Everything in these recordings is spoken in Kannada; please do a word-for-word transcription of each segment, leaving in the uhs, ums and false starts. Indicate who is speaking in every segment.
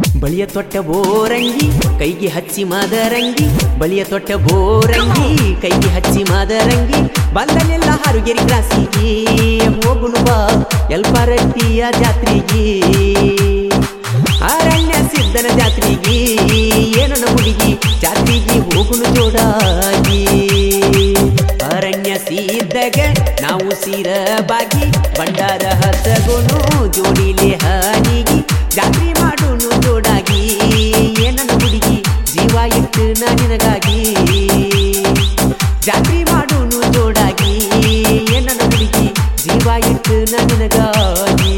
Speaker 1: ಬಳಿಯ ತೊಟ್ಟ ಬೋರಂಗಿ ಕೈಗೆ ಹಚ್ಚಿ ಮಾದರಂಗಿ ಬಳಿಯ ತೊಟ್ಟ ಬೋರಂಗಿ ಕೈಗೆ ಹಚ್ಚಿ ಮಾದರಂಗಿ ಬಂದನೆಲ್ಲ ಹಾರುಗೆರಿ ಕ್ರಾಸಿಗೆ ಹೋಗುನು ಬಾ ಎಲ್ಪಾರಟ್ಟಿಯ ಜಾತ್ರೆಗೆ ಅರಣ್ಯ ಸಿದ್ದನ ಜಾತ್ರೆಗೆ ಏನನ ಹುಡುಗಿ ಜಾತ್ರೆಗೆ ಹೋಗುನು ಜೋಡಾಗಿ ಅರಣ್ಯ ಸಿದ್ದಾಗ ನಾವು ಸೀರಬಾಗಿ ಭಂಡಾರ ಹತ್ತಗೋನು ಜೋಡಿಲೆ ಹಾನಿಗಿ ಜಾತ್ರೆ ಮಾಡೋನು ಜೋಡಾಗಿ ಏನನ ಹುಡುಗಿ ಜೀವ ಇಟ್ಟು ನಾ ನಿನಗಾಗಿ ಜಾತ್ರೆ ಮಾಡೋನು ಜೋಡಾಗಿ ಏನನ ಹುಡುಗಿ ಜೀವ ಇಟ್ಟು ನಾ ನಿನಗಾಗಿ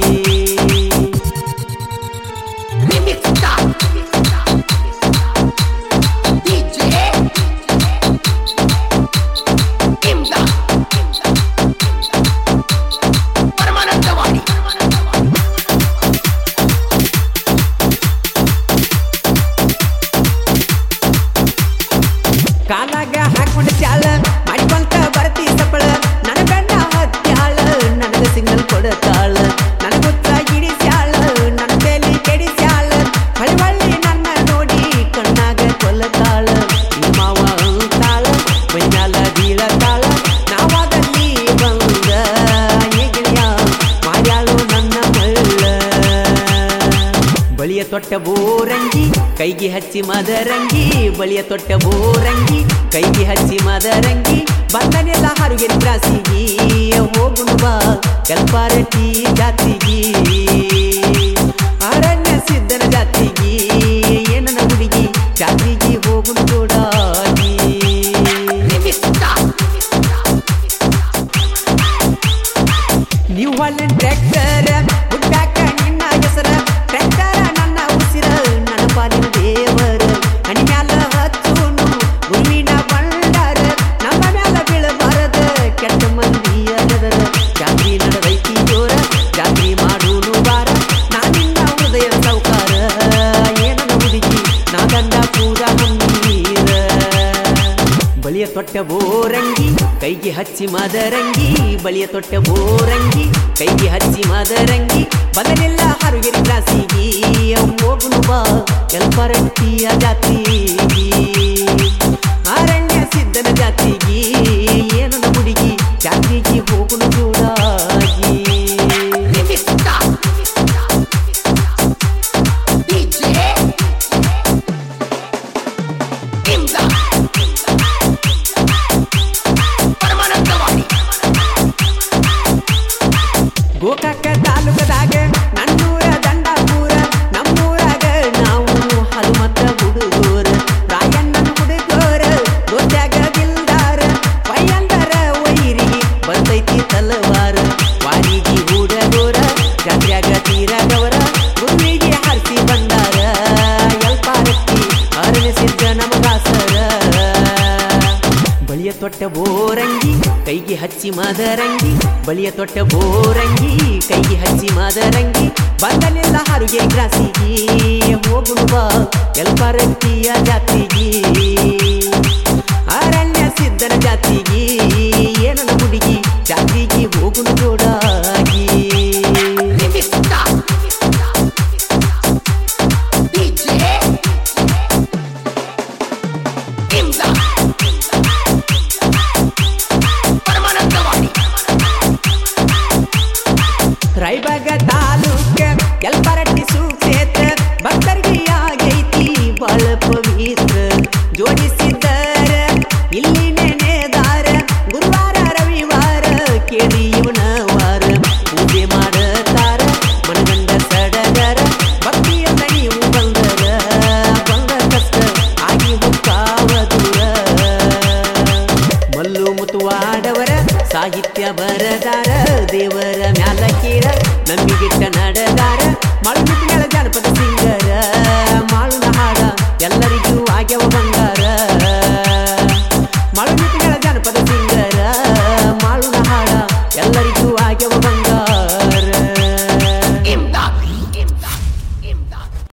Speaker 1: ಕಾಲಾಗ ಹಾಕೊಂಡ ಚಾಳ ಮಾಡಿಕೊಂತ ಬರ್ತಿ ಸಪ್ಪಳ ನನ್ನ ಗಂಡ ಹತ್ಯಾಳ ನನಗ ಸಿಗ್ನಲ್ ಕೊಡತಾಳ ನನಗೊತ್ತ ಹಿಡಿಸ್ಯಾಳ ನನ್ನ ತಲೆ ಕೆಡಿಸ್ಯಾಳ ಹಳಿವಳ್ಳಿ ನನ್ನ ನೋಡಿ ಕಣ್ಣಾಗ ಕೊಲ್ಲತಾಳ ಈ ಮಾವ ಅಂತಾಳ ಮೈನಾಲ ಬೀಳತಾಳ ನಾವಾದಲ್ಲಿ ಬಂದ ಹೇಗಿಳಿಯ ಮಾಡ್ಯಾಳು ನನ್ನ ಮಳ್ಳ ಬಳಿಯ ತೊಟ್ಟ ಬೋರಂಗಿ ಕೈಗೆ ಹಚ್ಚಿ ಮದರಂಗಿ ಬಳಿಯ ತೊಟ್ಟ ಬೋರಂಗಿ ಕೈಗೆ ಹಚ್ಚಿ ಮದರಂಗಿ ಬಂದನೆಲ್ಲ ಹಾರುಗೆರಿ ಕ್ರಾಸಿಗೆ ಹೋಗುನು ಬಾ ಎಲ್ಪಾರಟ್ಟಿ ಜಾತ್ರೆಗೆ ಅರಣ್ಯ ಸಿದ್ದನ ಜಾತ್ರೆಗೆ ಏನನ ಹುಡುಗಿ ಜಾತ್ರೆಗೆ ಹೋಗುನು ಜೋಡಾಗಿ ನೀವು ಹೊಳ್ಳ ಟ್ರ್ಯಾಕ್ಟರ್ ಹುಟ್ಟಾಕ ನಿನ್ನ ಹೆಸರ ಟ್ರ್ಯಾಕ್ಟರ ನನ್ನ ಉಸಿರ ನನ್ನ ಪಾಲಿನ ದೇವರ ಹಣಿ ಮ್ಯಾಲ ಹಚ್ಚುನು ಗುರುವಿನ ಬಂಡಾರ ನಮ್ಮ ಮ್ಯಾಲ ಬೀಳಬಾರದ ಕೆಟ್ಟ ಮಂದಿಯ ನದರ ಜಾತ್ರೆ ನಡೆದೈತಿ ಜೋರ ಜಾತ್ರೆ ಮಾಡೂನು ಬಾರ ನಾನಿನ್ನ ಹೃದಯ ಸೌಕಾರ ಏನನ ಹುಡುಗಿ ನಾ ಗಂಡ ಪೂರ ಹಮ್ಮೀರ ಬಳಿಯ ತೊಟ್ಟ ಬೋರಂಗಿ ಕೈಗೆ ಹಚ್ಚಿ ಮದರಂಗಿ ಬಳಿಯ ತೊಟ್ಟ ಬೋರಂಗಿ ಕೈಗೆ ಹಚ್ಚಿ ಮದರಂಗಿ ಬದಲೆಲ್ಲ ಹಾರುಗೆರಿ ಕ್ರಾಸಿಗೆ ಹೋಗುನು ಬಾ ಎಲ್ಪಾರಟ್ಟಿಯ ಜಾತ್ರೆಗೆ ಅರಣ್ಯ ಸಿದ್ದನ ಜಾತ್ರೆಗೆ ಏನನ ಹುಡುಗಿ ಜಾತ್ರೆಗೆ ಹೋಗುನು ಜೋಡಾಗಿ ಗೋಕಾಕ ತಾಲೂಕದಾಗ ನನ್ನೂರ ದಂಡಾಪುರ ನಮ್ಮೂರಾಗ ನಾವು ಹನುಮತ್ತ ಹುಡುಗೋರ ರಾಯಣ್ಣನ ಹುಡುಗೋರ ದೋತ್ಯಾಗ ದಿಲ್ದಾರ ಪಯ್ಯಂದರ ವೈರಿ ಬರ್ತೈತಿ ತಲವಾರ ವಾರಿಗೆ ಹುಡುಗೋರ ಜಾತ್ರ್ಯಾಗ ತೀರಗವರ ಗುರುವಿಗೆ ಹರಿಸಿ ಬಂದಾರ ಎಲ್ಪಾರಟ್ಟಿ ಅರಣ್ಯ ಸಿದ್ಧ ನಮಗಾಸರ ಬಳಿಯ ತೊಟ್ಟ ಬೋರಂಗಿ ಕೈಗೆ ಹಚ್ಚಿ ಮದರಂಗಿ ಬಳಿಯ ತೊಟ್ಟ ಬೋರಂಗಿ ಕೈಗೆ ಹಚ್ಚಿ ಮದರಂಗಿ ಬಂದನೆಲ್ಲ ಹಾರುಗೆರಿ ಕ್ರಾಸಿಗೆ ಹೋಗುನು ಬಾ ಎಲ್ಪಾರಟ್ಟಿಯ ಜಾತ್ರೆಗೆ ಅರಣ್ಯ ಸಿದ್ದನ ಜಾತ್ರೆಗೆ ಏನನ ಹುಡುಗಿ ಜಾತ್ರೆಗೆ ಹೋಗುನು ಜೋಡಾಗಿ ರಾಯಬಾಗ ತಾಲೂಕ ಎಲ್ಪಾರಟ್ಟಿ ಸುಕ್ಷೇತ್ರ ಭಕ್ತರಿಗೆ ಆಗೈತಿ ಬಾಳ ಪವಿತ್ರ ಜೋಡಿಸಿದ್ದಾರ ಇಲ್ಲಿ ನೆನೆದಾರ ಗುರುವಾರ ರವಿವಾರ ಕೇಳಿ ಇವನ ವಾರ ಪೂಜೆ ಮಾಡತಾರ ಮನಗಂಡ ಸಡಗರ ಭಕ್ತಿಯ ನೀವು ಬಂದರ ಬಂದ ಕಷ್ಟ ಆಗಿ ಹುಕ್ಕಾವ ದೂರ ಮಲ್ಲು ಮುತುವಾಡವರ ಸಾಹಿತ್ಯ ಬರದಾರ ದೇವರ ಮ್ಯಾಲ ಕೇಳ ನಮ್ಮಿಗಿಟ್ಟ ನಡೆದಾರ ಮಾಳುಮಿಟ್ಟಿಗಳ ಜಾನಪದ ಸಿಂಗರ ಮಾಳುನ ಹಾಡ ಎಲ್ಲರಿಗೂ ಆಗ್ಯವ ಬಂಗಾರ ಮಾಳುಮಿಟ್ಟಿಗಳ ಜಾನಪದ ಸಿಂಗರ ಮಾಳುನ ಹಾಡ ಎಲ್ಲರಿಗೂ